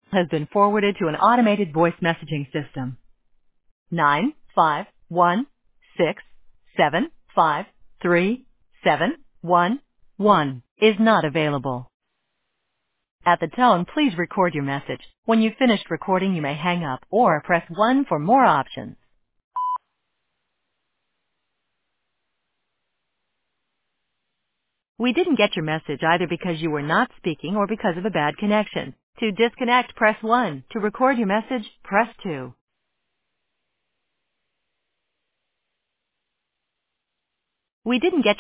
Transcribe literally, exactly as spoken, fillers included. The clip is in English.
has been forwarded to an automated voice messaging system. Nine five one six seven five three seven one one is not available. At the tone, please record your message. When you've finished recording, you may hang up or press one for more options. We didn't get your message either because you were not speaking or because of a bad connection. To disconnect, press one. To record your message, press two. We didn't get